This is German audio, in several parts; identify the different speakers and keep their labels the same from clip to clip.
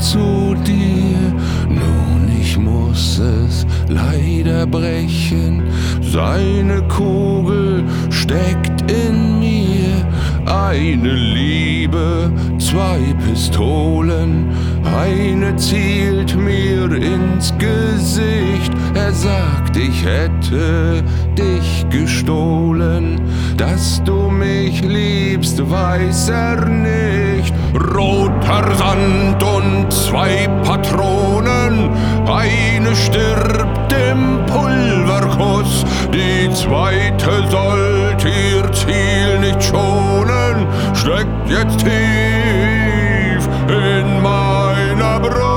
Speaker 1: zu dir. Nun, ich muss es leider brechen, seine Kugel steckt in mir. Eine Liebe, 2 Pistolen, eine zielt mir ins Gesicht. Er sagt, ich hätte dich gestohlen, dass du mich liebst, weiß er nicht. Roter Sand und 2 Patronen, eine stirbt im Pulverkuss, die zweite sollt ihr Ziel nicht schonen, steckt jetzt tief in meiner Brust.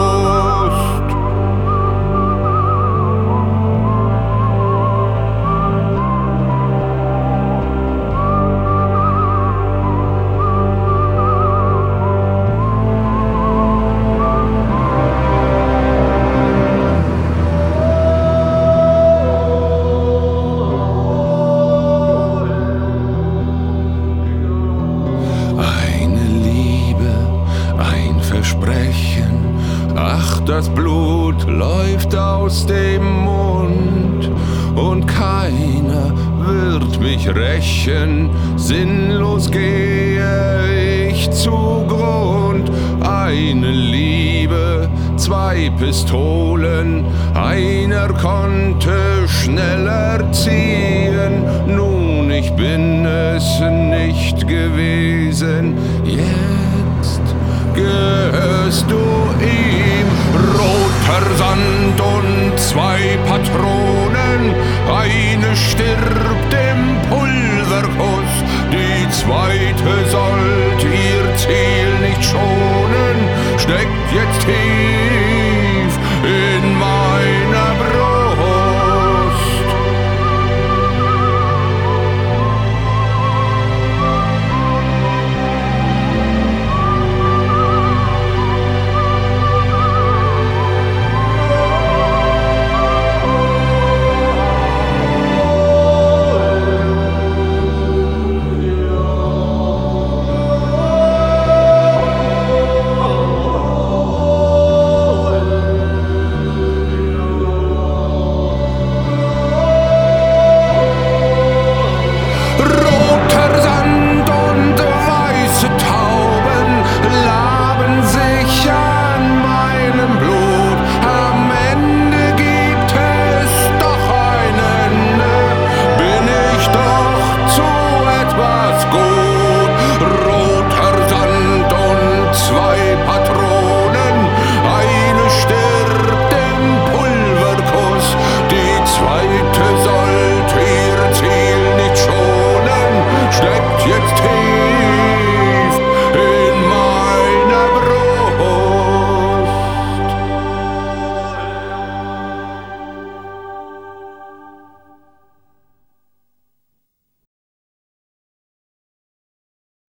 Speaker 1: Versprechen, ach, das Blut läuft aus dem Mund und keiner wird mich rächen, sinnlos gehe ich zugrund. Eine Liebe, 2 Pistolen, einer konnte schneller ziehen, nun, ich bin es nicht gewesen, jetzt gehörst du ihm. Roter Sand und 2 Patronen, eine stirbt